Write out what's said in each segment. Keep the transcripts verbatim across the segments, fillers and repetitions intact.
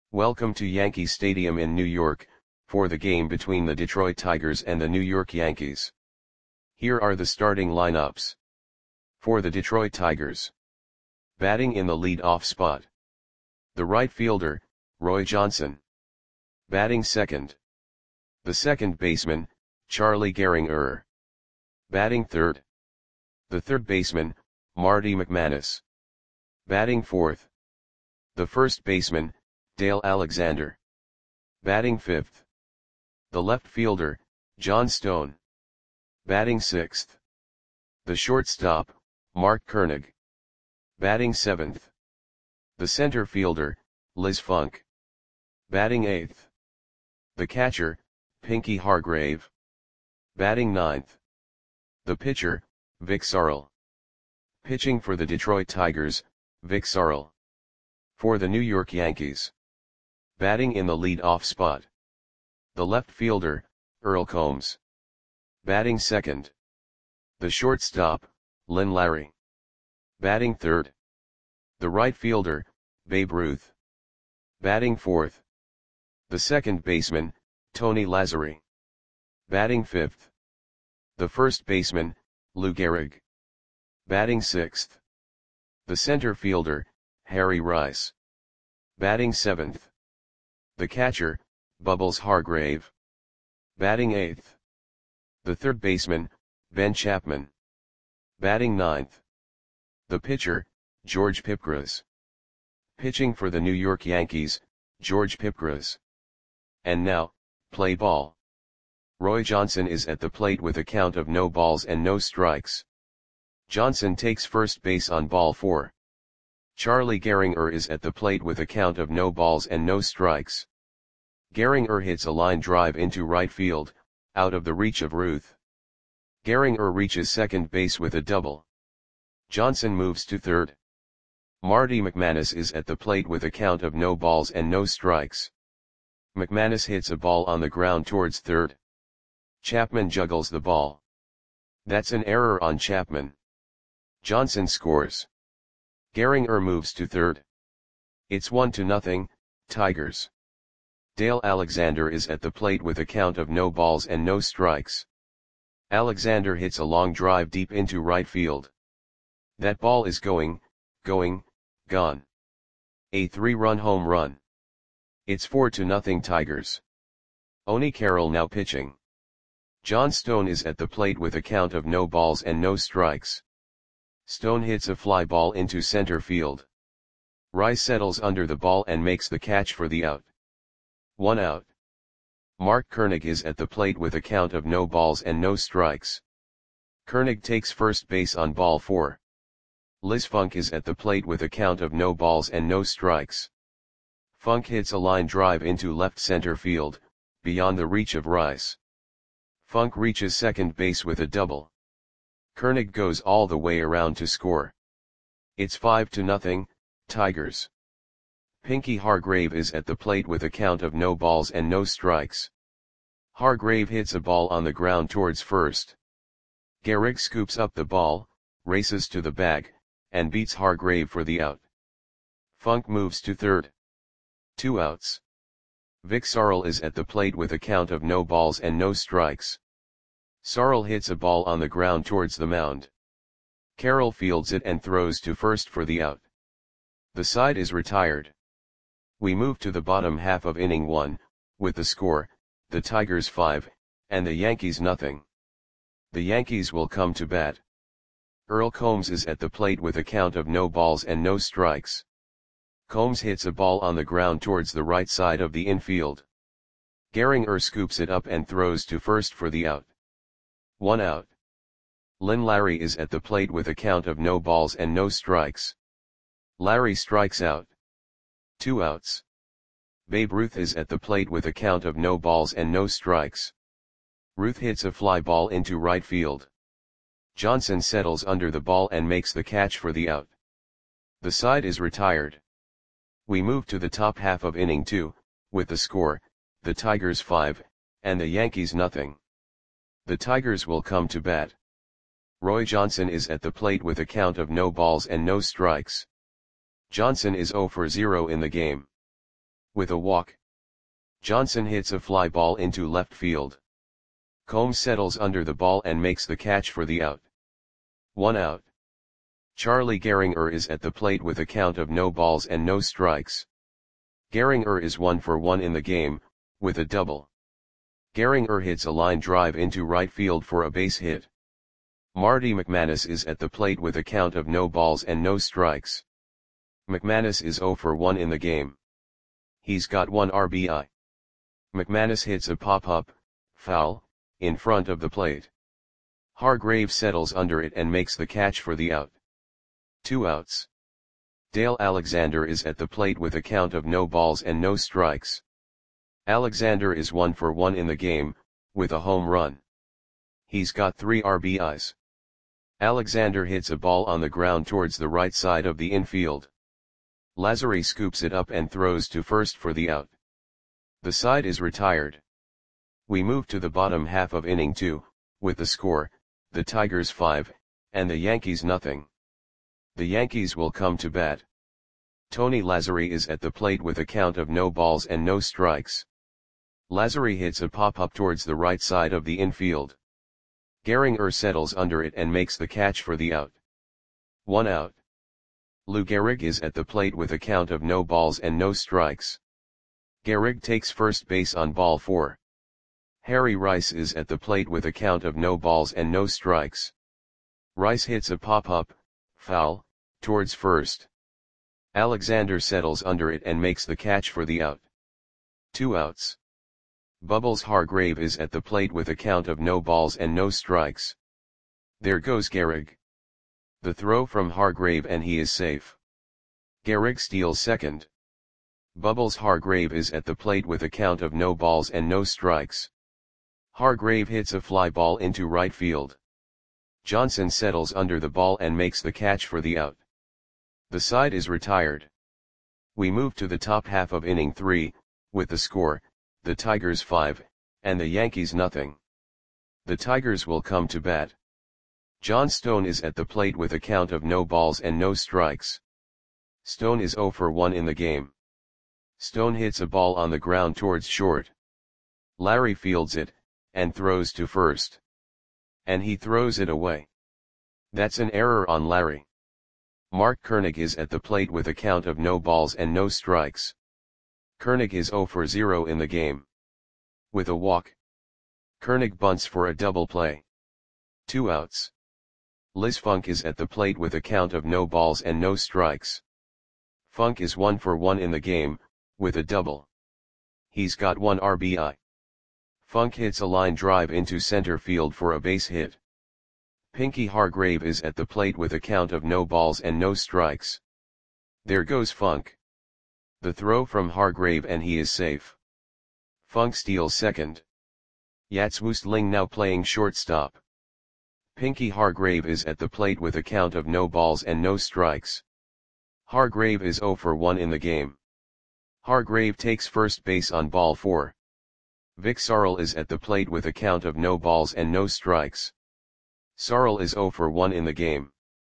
Welcome to Yankee Stadium in New York, for the game between the Detroit Tigers and the New York Yankees. Here are the starting lineups. For the Detroit Tigers. Batting in the lead-off spot. The right fielder, Roy Johnson. Batting second. The second baseman, Charlie Gehringer. Batting third. The third baseman, Marty McManus. Batting fourth. The first baseman, Dale Alexander. Batting fifth. The left fielder, John Stone. Batting sixth. The shortstop, Mark Koenig. Batting seventh. The center fielder, Liz Funk. Batting eighth. The catcher, Pinky Hargrave. Batting ninth. The pitcher, Vic Sarle. Pitching for the Detroit Tigers, Vic Sarle. For the New York Yankees. Batting in the lead-off spot. The left fielder, Earl Combs. Batting second. The shortstop, Lynn Larry. Batting third. The right fielder, Babe Ruth. Batting fourth. The second baseman, Tony Lazzeri. Batting fifth. The first baseman, Lou Gehrig. Batting sixth. The center fielder, Harry Rice. Batting seventh. The catcher, Bubbles Hargrave. Batting eighth. The third baseman, Ben Chapman. Batting ninth. The pitcher, George Pipgras. Pitching for the New York Yankees, George Pipgras. And now, play ball. Roy Johnson is at the plate with a count of no balls and no strikes. Johnson takes first base on ball four. Charlie Gehringer is at the plate with a count of no balls and no strikes. Gehringer hits a line drive into right field, out of the reach of Ruth. Gehringer reaches second base with a double. Johnson moves to third. Marty McManus is at the plate with a count of no balls and no strikes. McManus hits a ball on the ground towards third. Chapman juggles the ball. That's an error on Chapman. Johnson scores. Gehringer moves to third. It's one to nothing, Tigers. Dale Alexander is at the plate with a count of no balls and no strikes. Alexander hits a long drive deep into right field. That ball is going, going, gone. A three-run home run. It's four to nothing Tigers. Oni Carroll now pitching. John Stone is at the plate with a count of no balls and no strikes. Stone hits a fly ball into center field. Rice settles under the ball and makes the catch for the out. One out. Mark Koenig is at the plate with a count of no balls and no strikes. Koenig takes first base on ball four. Liz Funk is at the plate with a count of no balls and no strikes. Funk hits a line drive into left center field, beyond the reach of Rice. Funk reaches second base with a double. Koenig goes all the way around to score. It's five to nothing, Tigers. Pinky Hargrave is at the plate with a count of no balls and no strikes. Hargrave hits a ball on the ground towards first. Gehrig scoops up the ball, races to the bag, and beats Hargrave for the out. Funk moves to third. Two outs. Vic Sarle is at the plate with a count of no balls and no strikes. Sarle hits a ball on the ground towards the mound. Carroll fields it and throws to first for the out. The side is retired. We move to the bottom half of inning one, with the score, the Tigers five, and the Yankees nothing. The Yankees will come to bat. Earl Combs is at the plate with a count of no balls and no strikes. Combs hits a ball on the ground towards the right side of the infield. Gehringer scoops it up and throws to first for the out. One out. Lynn Larry is at the plate with a count of no balls and no strikes. Larry strikes out. Two outs. Babe Ruth is at the plate with a count of no balls and no strikes. Ruth hits a fly ball into right field. Johnson settles under the ball and makes the catch for the out. The side is retired. We move to the top half of inning two, with the score, the Tigers five, and the Yankees nothing. The Tigers will come to bat. Roy Johnson is at the plate with a count of no balls and no strikes. Johnson is zero for zero in the game. With a walk, Johnson hits a fly ball into left field. Combs settles under the ball and makes the catch for the out. One out. Charlie Gehringer is at the plate with a count of no balls and no strikes. Gehringer is one for one in the game, with a double. Gehringer hits a line drive into right field for a base hit. Marty McManus is at the plate with a count of no balls and no strikes. McManus is zero for one in the game. He's got one R B I. McManus hits a pop-up, foul, in front of the plate. Hargrave settles under it and makes the catch for the out. Two outs. Dale Alexander is at the plate with a count of no balls and no strikes. Alexander is one for one in the game, with a home run. He's got three R B Is. Alexander hits a ball on the ground towards the right side of the infield. Lazzari scoops it up and throws to first for the out. The side is retired. We move to the bottom half of inning two, with the score, the Tigers five, and the Yankees nothing. The Yankees will come to bat. Tony Lazzari is at the plate with a count of no balls and no strikes. Lazzari hits a pop-up towards the right side of the infield. Gehringer settles under it and makes the catch for the out. One out. Lou Gehrig is at the plate with a count of no balls and no strikes. Gehrig takes first base on ball four. Harry Rice is at the plate with a count of no balls and no strikes. Rice hits a pop-up, foul, towards first. Alexander settles under it and makes the catch for the out. Two outs. Bubbles Hargrave is at the plate with a count of no balls and no strikes. There goes Gehrig. The throw from Hargrave and he is safe. Gehrig steals second. Bubbles Hargrave is at the plate with a count of no balls and no strikes. Hargrave hits a fly ball into right field. Johnson settles under the ball and makes the catch for the out. The side is retired. We move to the top half of inning three, with the score, the Tigers five, and the Yankees nothing. The Tigers will come to bat. John Stone is at the plate with a count of no balls and no strikes. Stone is zero for one in the game. Stone hits a ball on the ground towards short. Larry fields it, and throws to first. And he throws it away. That's an error on Larry. Mark Koenig is at the plate with a count of no balls and no strikes. Koenig is zero for zero in the game. With a walk, Koenig bunts for a double play. Two outs. Liz Funk is at the plate with a count of no balls and no strikes. Funk is one for one in the game, with a double. He's got one R B I. Funk hits a line drive into center field for a base hit. Pinky Hargrave is at the plate with a count of no balls and no strikes. There goes Funk. The throw from Hargrave and he is safe. Funk steals second. Yats Woostling now playing shortstop. Pinky Hargrave is at the plate with a count of no balls and no strikes. Hargrave is zero for one in the game. Hargrave takes first base on ball four. Vic Sarl is at the plate with a count of no balls and no strikes. Sarl is zero for one in the game.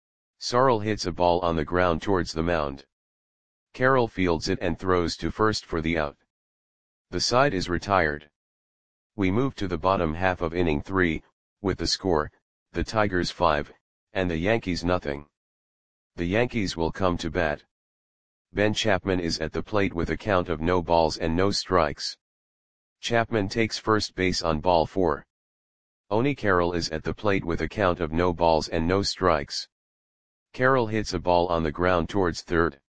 Sarl hits a ball on the ground towards the mound. Carroll fields it and throws to first for the out. The side is retired. We move to the bottom half of inning three, with the score, the Tigers five, and the Yankees nothing. The Yankees will come to bat. Ben Chapman is at the plate with a count of no balls and no strikes. Chapman takes first base on ball four. Oni Carroll is at the plate with a count of no balls and no strikes. Carroll hits a ball on the ground towards third.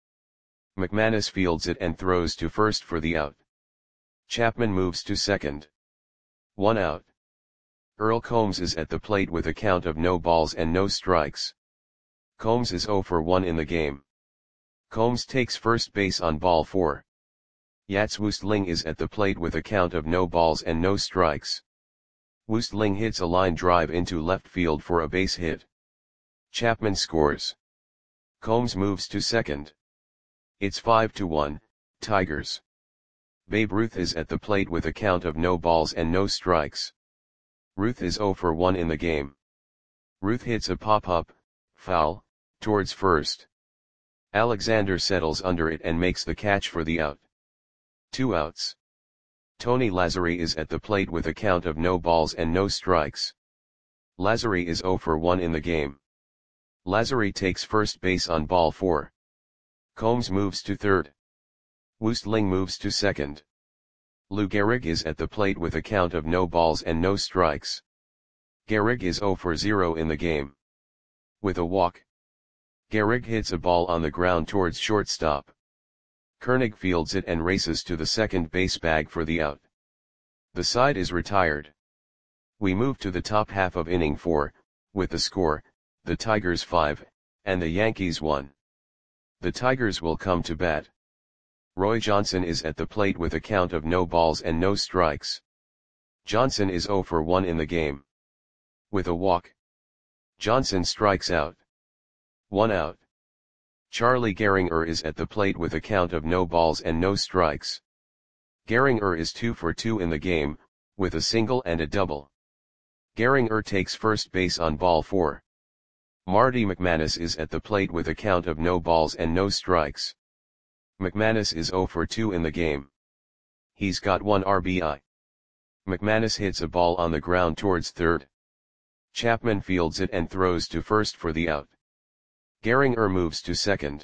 McManus fields it and throws to first for the out. Chapman moves to second. One out. Earl Combs is at the plate with a count of no balls and no strikes. Combs is zero for one in the game. Combs takes first base on ball four. Yats Woostling is at the plate with a count of no balls and no strikes. Woostling hits a line drive into left field for a base hit. Chapman scores. Combs moves to second. It's five to one, Tigers. Babe Ruth is at the plate with a count of no balls and no strikes. Ruth is zero for one in the game. Ruth hits a pop-up, foul, towards first. Alexander settles under it and makes the catch for the out. Two outs. Tony Lazzari is at the plate with a count of no balls and no strikes. Lazzari is oh for one in the game. Lazzari takes first base on ball four. Combs moves to third. Woostling moves to second. Lou Gehrig is at the plate with a count of no balls and no strikes. Gehrig is oh for zero in the game. With a walk. Gehrig hits a ball on the ground towards shortstop. Koenig fields it and races to the second base bag for the out. The side is retired. We move to the top half of inning four, with the score, the Tigers five, and the Yankees one. The Tigers will come to bat. Roy Johnson is at the plate with a count of no balls and no strikes. Johnson is oh for one in the game. With a walk. Johnson strikes out. One out. Charlie Gehringer is at the plate with a count of no balls and no strikes. Gehringer is two for two in the game, with a single and a double. Gehringer takes first base on ball four. Marty McManus is at the plate with a count of no balls and no strikes. McManus is oh for two in the game. He's got one R B I. McManus hits a ball on the ground towards third. Chapman fields it and throws to first for the out. Gehringer moves to second.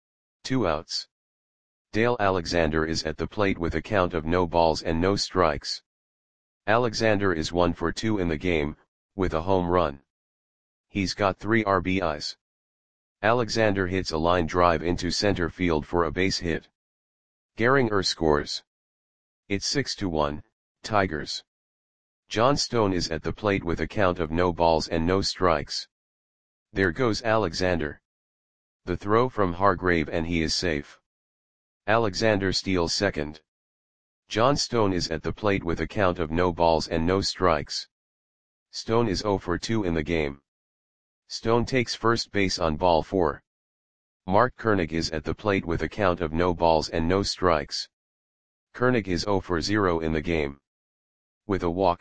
Two outs. Dale Alexander is at the plate with a count of no balls and no strikes. Alexander is one for two in the game, with a home run. He's got three R B Is. Alexander hits a line drive into center field for a base hit. Gehringer scores. It's six to one, Tigers. John Stone is at the plate with a count of no balls and no strikes. There goes Alexander. The throw from Hargrave and he is safe. Alexander steals second. John Stone is at the plate with a count of no balls and no strikes. Stone is oh for two in the game. Stone takes first base on ball four. Mark Koenig is at the plate with a count of no balls and no strikes. Koenig is oh for zero in the game. With a walk.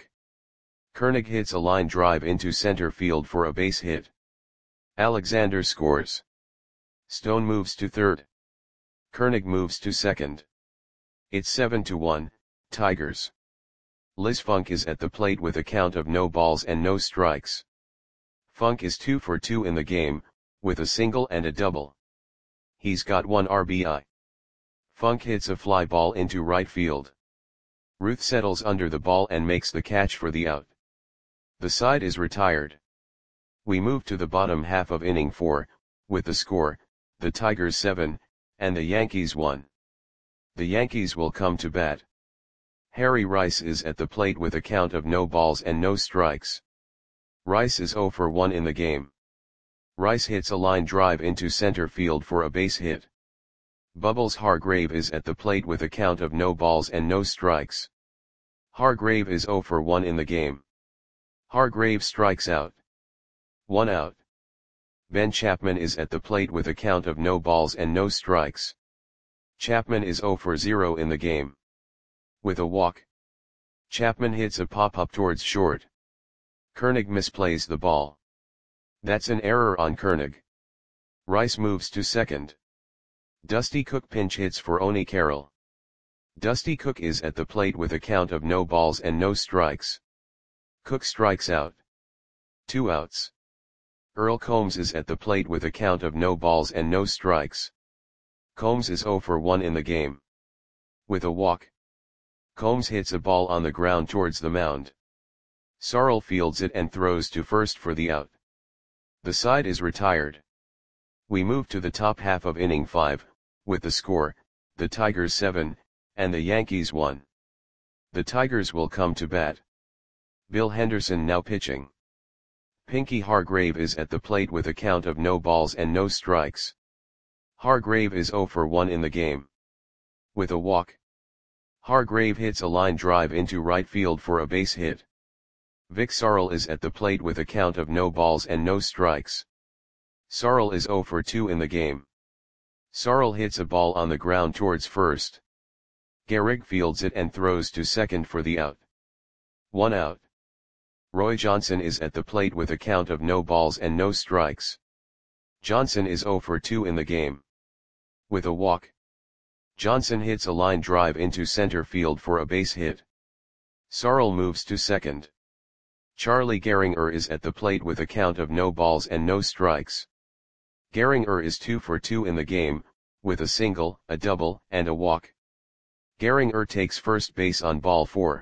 Koenig hits a line drive into center field for a base hit. Alexander scores. Stone moves to third. Koenig moves to second. It's seven to one, Tigers. Liz Funk is at the plate with a count of no balls and no strikes. Funk is two for two in the game, with a single and a double. He's got one R B I. Funk hits a fly ball into right field. Ruth settles under the ball and makes the catch for the out. The side is retired. We move to the bottom half of inning four, with the score, the Tigers seven, and the Yankees one. The Yankees will come to bat. Harry Rice is at the plate with a count of no balls and no strikes. Rice is oh for one in the game. Rice hits a line drive into center field for a base hit. Bubbles Hargrave is at the plate with a count of no balls and no strikes. Hargrave is oh for one in the game. Hargrave strikes out. One out. Ben Chapman is at the plate with a count of no balls and no strikes. Chapman is oh for zero in the game. With a walk. Chapman hits a pop-up towards short. Koenig misplays the ball. That's an error on Koenig. Rice moves to second. Dusty Cook pinch hits for Oni Carroll. Dusty Cook is at the plate with a count of no balls and no strikes. Cook strikes out. Two outs. Earl Combs is at the plate with a count of no balls and no strikes. Combs is oh for one in the game. With a walk. Combs hits a ball on the ground towards the mound. Sarl fields it and throws to first for the out. The side is retired. We move to the top half of inning five, with the score, the Tigers seven, and the Yankees one. The Tigers will come to bat. Bill Henderson now pitching. Pinky Hargrave is at the plate with a count of no balls and no strikes. Hargrave is oh for one in the game. With a walk. Hargrave hits a line drive into right field for a base hit. Vic Sarl is at the plate with a count of no balls and no strikes. Sarl is oh for two in the game. Sarl hits a ball on the ground towards first. Gehrig fields it and throws to second for the out. One out. Roy Johnson is at the plate with a count of no balls and no strikes. Johnson is oh for two in the game. With a walk. Johnson hits a line drive into center field for a base hit. Sarl moves to second. Charlie Gehringer is at the plate with a count of no balls and no strikes. Gehringer is two for two in the game, with a single, a double, and a walk. Gehringer takes first base on ball four.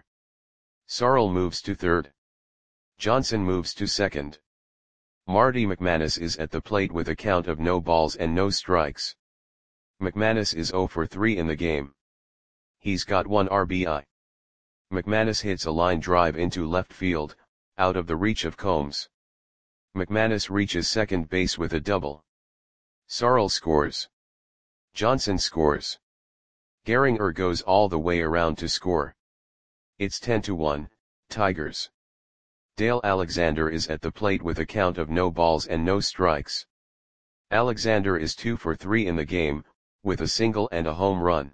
Sarl moves to third. Johnson moves to second. Marty McManus is at the plate with a count of no balls and no strikes. McManus is zero for three in the game. He's got one R B I. McManus hits a line drive into left field, out of the reach of Combs. McManus reaches second base with a double. Sarl scores. Johnson scores. Gehringer goes all the way around to score. It's ten to one, Tigers. Dale Alexander is at the plate with a count of no balls and no strikes. Alexander is two for three in the game, with a single and a home run.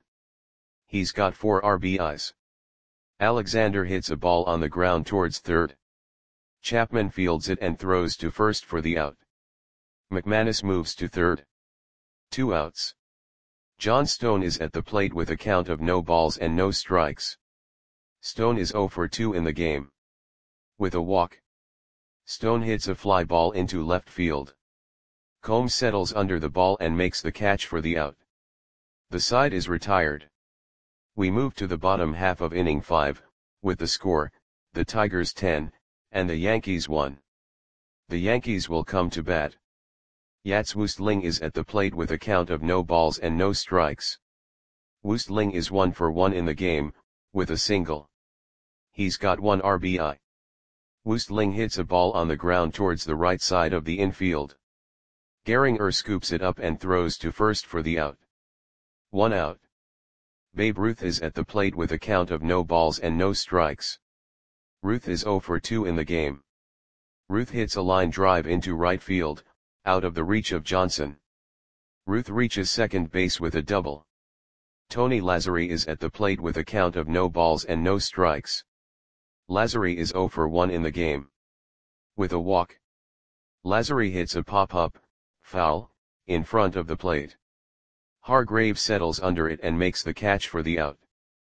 He's got four R B Is. Alexander hits a ball on the ground towards third. Chapman fields it and throws to first for the out. McManus moves to third. Two outs. John Stone is at the plate with a count of no balls and no strikes. Stone is zero for two in the game. With a walk. Stone hits a fly ball into left field. Combs settles under the ball and makes the catch for the out. The side is retired. We move to the bottom half of inning five, with the score, the Tigers ten, and the Yankees one. The Yankees will come to bat. Yats Woostling is at the plate with a count of no balls and no strikes. Woostling is one for one in the game, with a single. He's got one R B I. Woostling hits a ball on the ground towards the right side of the infield. Gehringer scoops it up and throws to first for the out. One out. Babe Ruth is at the plate with a count of no balls and no strikes. Ruth is zero for two in the game. Ruth hits a line drive into right field, out of the reach of Johnson. Ruth reaches second base with a double. Tony Lazzari is at the plate with a count of no balls and no strikes. Lazzari is zero for one in the game. With a walk. Lazzari hits a pop-up, foul, in front of the plate. Hargrave settles under it and makes the catch for the out.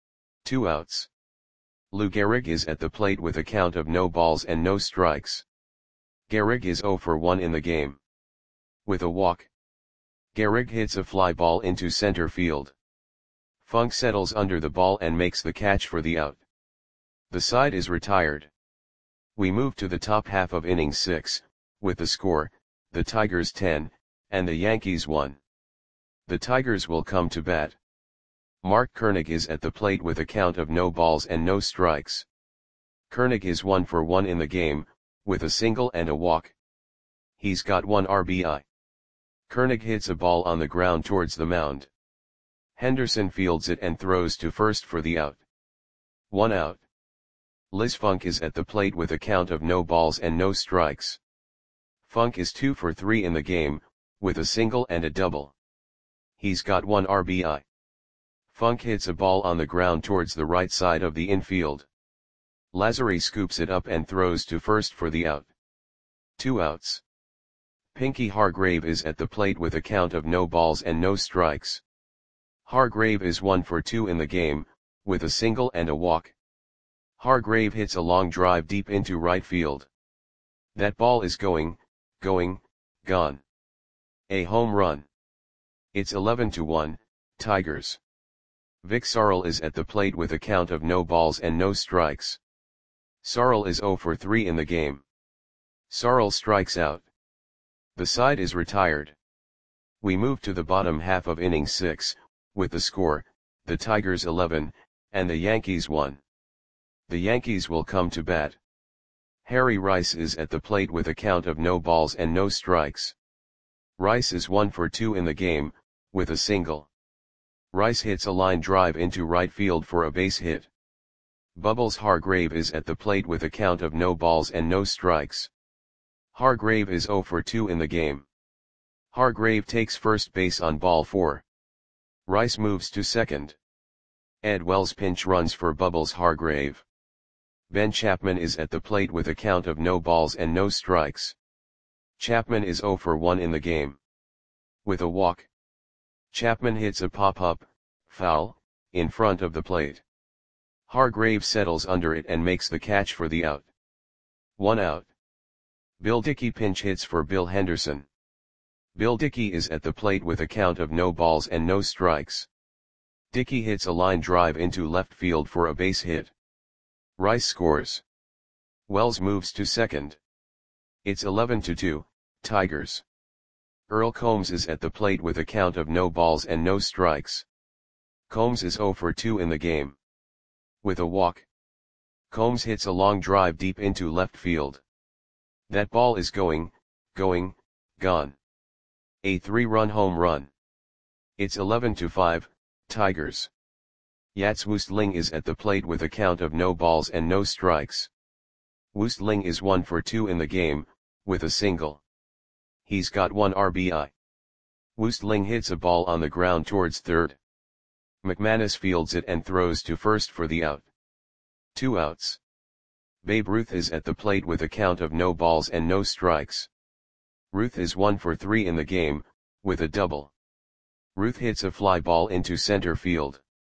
Two outs. Lou Gehrig is at the plate with a count of no balls and no strikes. Gehrig is zero for one in the game. With a walk. Gehrig hits a fly ball into center field. Funk settles under the ball and makes the catch for the out. The side is retired. We move to the top half of inning six, with the score, the Tigers ten, and the Yankees one. The Tigers will come to bat. Mark Koenig is at the plate with a count of no balls and no strikes. Koenig is one for one in the game, with a single and a walk. He's got one R B I. Koenig hits a ball on the ground towards the mound. Henderson fields it and throws to first for the out. One out. Liz Funk is at the plate with a count of no balls and no strikes. Funk is two for three in the game, with a single and a double. He's got one R B I. Funk hits a ball on the ground towards the right side of the infield. Lazzari scoops it up and throws to first for the out. Two outs. Pinky Hargrave is at the plate with a count of no balls and no strikes. Hargrave is one for two in the game, with a single and a walk. Hargrave hits a long drive deep into right field. That ball is going, going, gone. A home run. It's eleven to one, Tigers. Vic Sarl is at the plate with a count of no balls and no strikes. Sarl is zero for three in the game. Sarl strikes out. The side is retired. We move to the bottom half of inning six, with the score, the Tigers eleven, and the Yankees one. The Yankees will come to bat. Harry Rice is at the plate with a count of no balls and no strikes. Rice is one for two in the game, with a single. Rice hits a line drive into right field for a base hit. Bubbles Hargrave is at the plate with a count of no balls and no strikes. Hargrave is zero for two in the game. Hargrave takes first base on ball four. Rice moves to second. Ed Wells pinch runs for Bubbles Hargrave. Ben Chapman is at the plate with a count of no balls and no strikes. Chapman is zero for one in the game. With a walk. Chapman hits a pop-up, foul, in front of the plate. Hargrave settles under it and makes the catch for the out. One out. Bill Dickey pinch hits for Bill Henderson. Bill Dickey is at the plate with a count of no balls and no strikes. Dickey hits a line drive into left field for a base hit. Rice scores. Wells moves to second. It's eleven to two, Tigers. Earl Combs is at the plate with a count of no balls and no strikes. Combs is zero for two in the game. With a walk. Combs hits a long drive deep into left field. That ball is going, going, gone. A three-run home run. It's eleven to five, Tigers. Yats Woostling is at the plate with a count of no balls and no strikes. Woostling is one for two in the game, with a single. He's got one R B I. Woostling hits a ball on the ground towards third. McManus fields it and throws to first for the out. Two outs. Babe Ruth is at the plate with a count of no balls and no strikes. Ruth is one for three in the game, with a double. Ruth hits a fly ball into center field.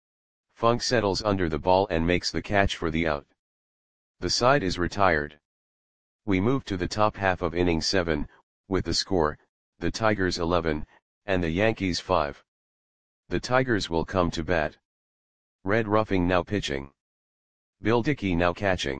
Funk settles under the ball and makes the catch for the out. The side is retired. We move to the top half of inning seven, with the score, the Tigers eleven, and the Yankees five. The Tigers will come to bat. Red Ruffing now pitching. Bill Dickey now catching.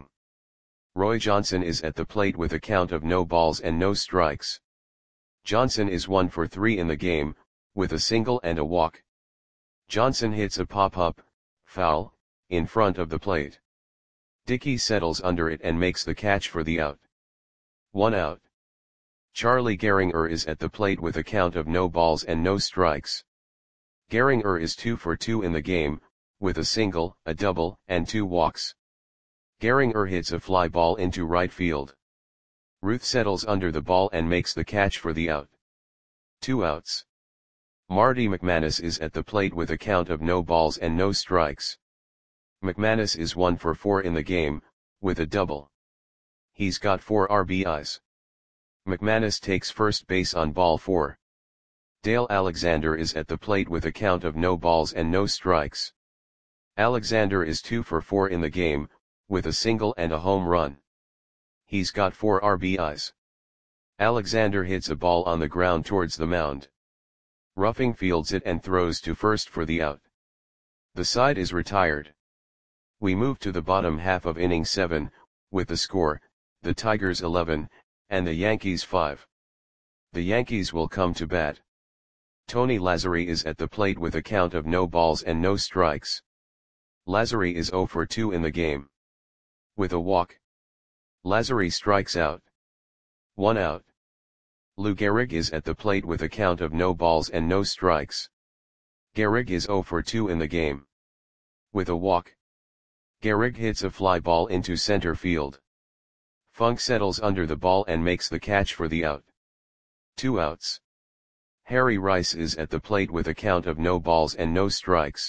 Roy Johnson is at the plate with a count of no balls and no strikes. Johnson is one for three in the game, with a single and a walk. Johnson hits a pop-up, foul, in front of the plate. Dickey settles under it and makes the catch for the out. One out. Charlie Gehringer is at the plate with a count of no balls and no strikes. Gehringer is two for two in the game, with a single, a double, and two walks. Gehringer hits a fly ball into right field. Ruth settles under the ball and makes the catch for the out. Two outs. Marty McManus is at the plate with a count of no balls and no strikes. McManus is one for four in the game, with a double. He's got four R B Is. McManus takes first base on ball four. Dale Alexander is at the plate with a count of no balls and no strikes. Alexander is two for four in the game, with a single and a home run. He's got four R B Is. Alexander hits a ball on the ground towards the mound. Ruffing fields it and throws to first for the out. The side is retired. We move to the bottom half of inning seven, with the score, the Tigers eleven, and the Yankees five. The Yankees will come to bat. Tony Lazzeri is at the plate with a count of no balls and no strikes. Lazzeri is zero for two in the game. With a walk. Lazzeri strikes out. One out. Lou Gehrig is at the plate with a count of no balls and no strikes. Gehrig is zero for two in the game. With a walk. Gehrig hits a fly ball into center field. Funk settles under the ball and makes the catch for the out. Two outs. Harry Rice is at the plate with a count of no balls and no strikes.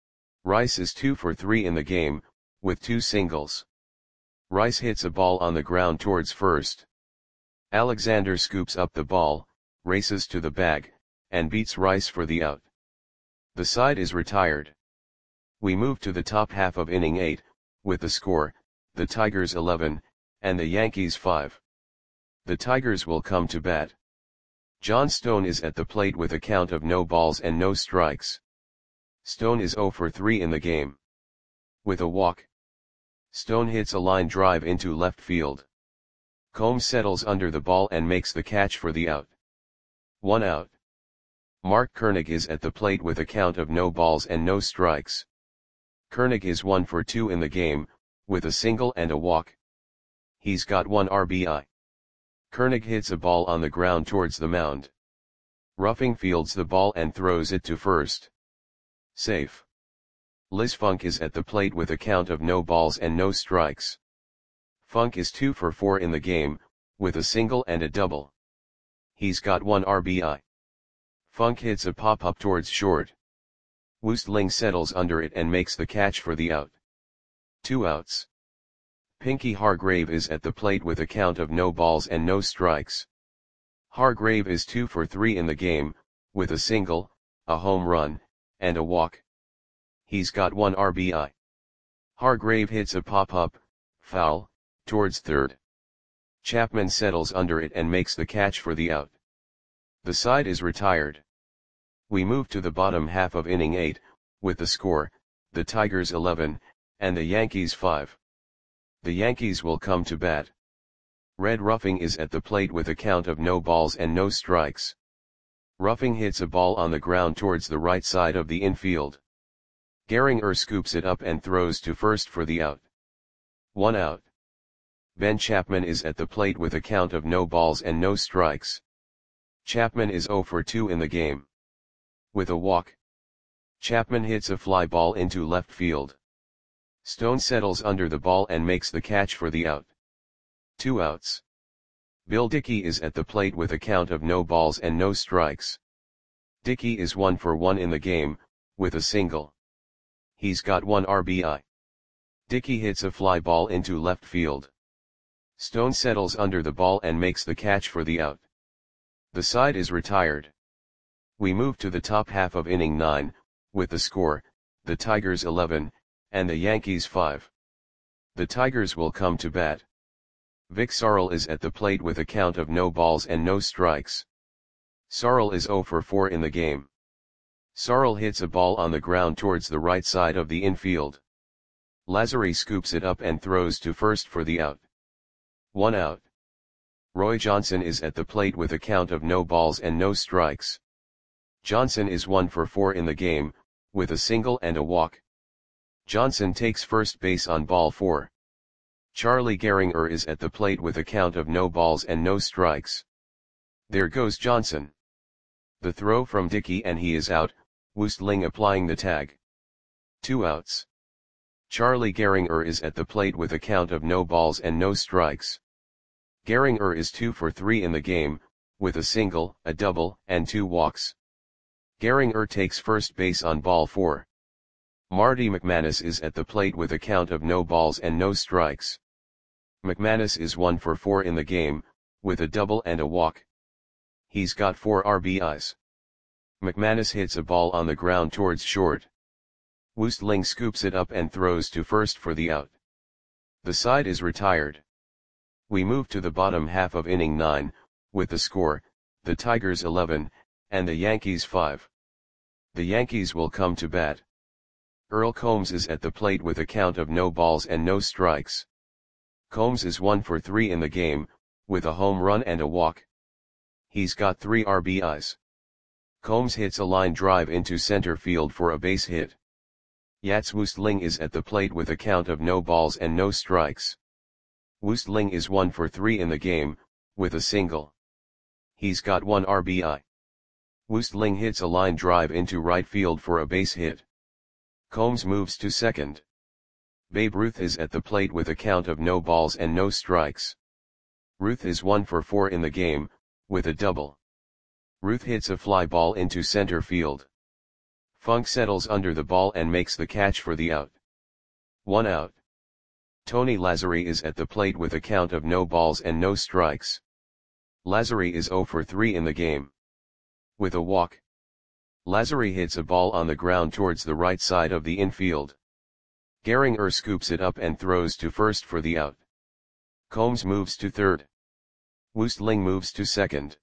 Rice is two for three in the game, with two singles. Rice hits a ball on the ground towards first. Alexander scoops up the ball, races to the bag, and beats Rice for the out. The side is retired. We move to the top half of inning eight, with the score, the Tigers eleven, and the Yankees five. The Tigers will come to bat. John Stone is at the plate with a count of no balls and no strikes. Stone is zero for three in the game. With a walk. Stone hits a line drive into left field. Combs settles under the ball and makes the catch for the out. One out. Mark Koenig is at the plate with a count of no balls and no strikes. Koenig is one for two in the game, with a single and a walk. He's got one R B I. Koenig hits a ball on the ground towards the mound. Ruffing fields the ball and throws it to first. Safe. Liz Funk is at the plate with a count of no balls and no strikes. Funk is two for four in the game, with a single and a double. He's got one R B I. Funk hits a pop-up towards short. Woostling settles under it and makes the catch for the out. Two outs. Pinky Hargrave is at the plate with a count of no balls and no strikes. Hargrave is two for three in the game, with a single, a home run, and a walk. He's got one R B I. Hargrave hits a pop-up, foul, towards third. Chapman settles under it and makes the catch for the out. The side is retired. We move to the bottom half of inning eight, with the score, the Tigers eleven, and the Yankees five. The Yankees will come to bat. Red Ruffing is at the plate with a count of no balls and no strikes. Ruffing hits a ball on the ground towards the right side of the infield. Gehringer scoops it up and throws to first for the out. One out. Ben Chapman is at the plate with a count of no balls and no strikes. Chapman is oh for two in the game. With a walk, Chapman hits a fly ball into left field. Stone settles under the ball and makes the catch for the out. Two outs. Bill Dickey is at the plate with a count of no balls and no strikes. Dickey is one for one in the game, with a single. He's got one R B I. Dickey hits a fly ball into left field. Stone settles under the ball and makes the catch for the out. The side is retired. We move to the top half of inning nine, with the score, the Tigers eleven, and the Yankees five. The Tigers will come to bat. Vic Sarl is at the plate with a count of no balls and no strikes. Sarl is oh for four in the game. Sarl hits a ball on the ground towards the right side of the infield. Lazary scoops it up and throws to first for the out. One out. Roy Johnson is at the plate with a count of no balls and no strikes. Johnson is one for four in the game, with a single and a walk. Johnson takes first base on ball four. Charlie Gehringer is at the plate with a count of no balls and no strikes. There goes Johnson. The throw from Dickey and he is out, Woostling applying the tag. Two outs. Charlie Gehringer is at the plate with a count of no balls and no strikes. Gehringer is two for three in the game, with a single, a double, and two walks. Gehringer takes first base on ball four. Marty McManus is at the plate with a count of no balls and no strikes. McManus is one for four in the game, with a double and a walk. He's got four R B Is. McManus hits a ball on the ground towards short. Woostling scoops it up and throws to first for the out. The side is retired. We move to the bottom half of inning nine, with the score, the Tigers eleven, and the Yankees five. The Yankees will come to bat. Earl Combs is at the plate with a count of no balls and no strikes. Combs is one for three in the game, with a home run and a walk. He's got three R B Is. Combs hits a line drive into center field for a base hit. Yats Woostling is at the plate with a count of no balls and no strikes. Woostling is one for three in the game, with a single. He's got one R B I. Woostling hits a line drive into right field for a base hit. Combs moves to second. Babe Ruth is at the plate with a count of no balls and no strikes. Ruth is one for four in the game, with a double. Ruth hits a fly ball into center field. Funk settles under the ball and makes the catch for the out. One out. Tony Lazary is at the plate with a count of no balls and no strikes. Lazary is oh for three in the game. With a walk, Lazary hits a ball on the ground towards the right side of the infield. Gehringer scoops it up and throws to first for the out. Combs moves to third. Woostling moves to second.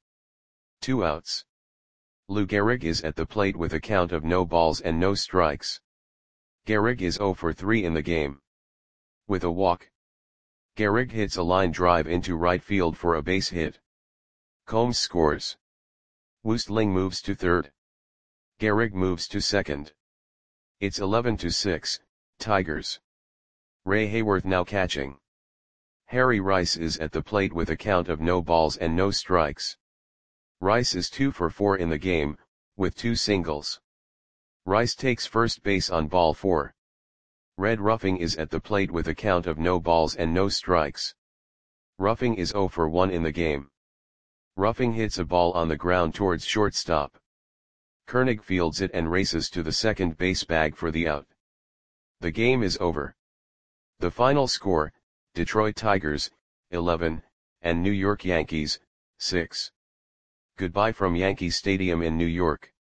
Two outs. Lou Gehrig is at the plate with a count of no balls and no strikes. Gehrig is oh for three in the game. With a walk, Gehrig hits a line drive into right field for a base hit. Combs scores. Woostling moves to third. Gehrig moves to second. It's eleven to six, Tigers. Ray Hayworth now catching. Harry Rice is at the plate with a count of no balls and no strikes. Rice is two for four in the game, with two singles. Rice takes first base on ball four. Red Ruffing is at the plate with a count of no balls and no strikes. Ruffing is oh for one in the game. Ruffing hits a ball on the ground towards shortstop. Koenig fields it and races to the second base bag for the out. The game is over. The final score, Detroit Tigers, eleven, and New York Yankees, six. Goodbye from Yankee Stadium in New York.